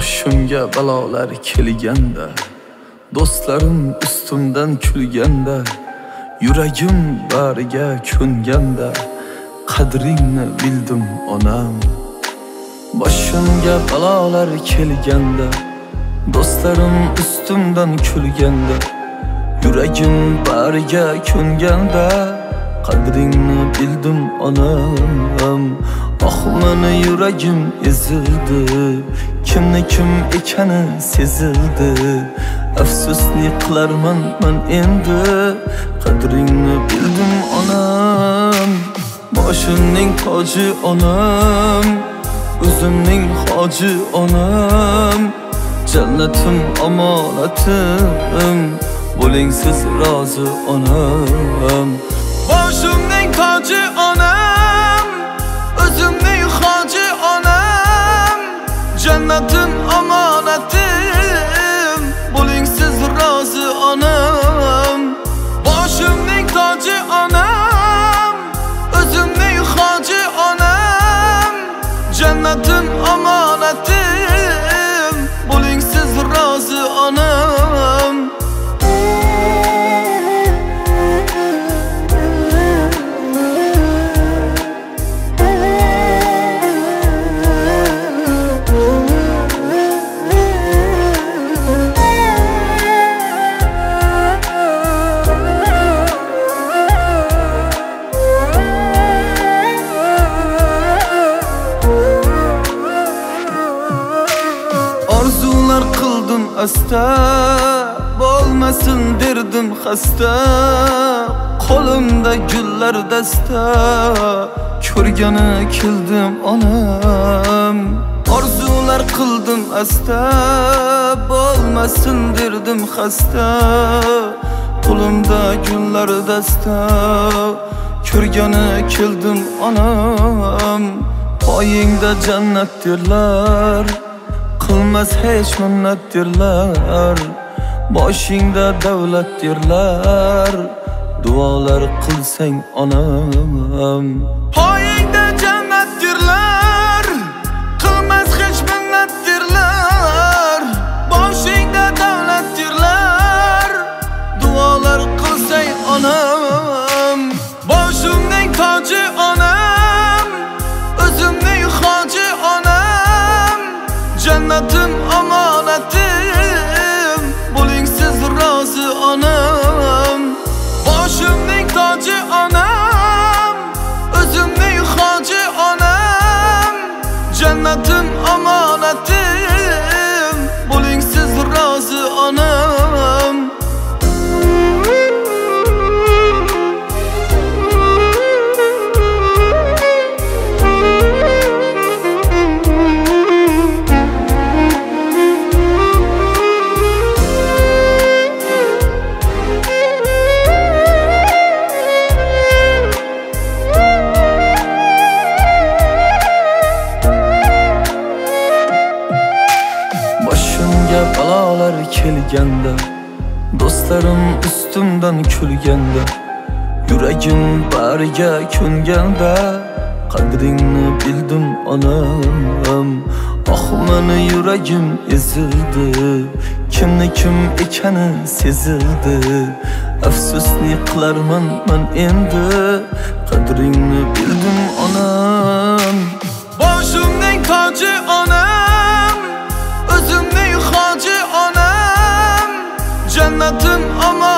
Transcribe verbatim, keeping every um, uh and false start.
boshimga balolar kelganda, do'stlarim ustimdan kulganda, yuragim bariga ko'nganda, qadringni bildim onam. Boshimga balolar kelganda, do'stlarim ustimdan kulganda, yuragim bariga ko'nganda, qadringni bildim onam. Oh meni yuragim ezildi, kimni kim ekani sezildi. Afsusni qilarman men endi, qadringni bildim onam. Boshimning toji onam, o'zimning hoji onam. Jannatim omonatim, bo'ling siz rozi onam. Boshimning toji onam, o'zimning hoji onam. Jannatim omonatim, bo'ling siz rozi onam. Boshimning toji onam, o'zimning hoji onam. Jannatim omonatim, bo'ling siz rozi onam. Orzular qildim asta, bo'lmasin derdim xasta. Qo'limda gullar dasta, ko'rgani keldim onam. Orzular qildim asta, bo'lmasin derdim xasta. Qo'limda gullar dasta, ko'rgani keldim onam. Poyingda jannat derlar, qilmas hech minnat derlar. Boshingda davlat derlar, duolar qilsang onam. Poyingda jannat derlar, qilmas hech minnat derlar. Boshingda davlat derlar, duolar qilsang onam. Boshimning toji onam, o'zimning hoji onam. Jannatim omonatim, bo'ling siz rozi onam. Boshimning toji onam, o'zimning hoji onam. Jannatim omonatim, bo'ling siz rozi onam. Balolar kelganda, do'stlarim ustimdan kulganda, yuragim bariga ko'nganda, qadringni bildim onam. Oh meni yuragim ezildi, kimni kim ekani sezildi. Afsusni qilarman men endi, qadringni bildim onam. Boshimning toji onam, o'zimning hoji onam. Jannatim omonatim,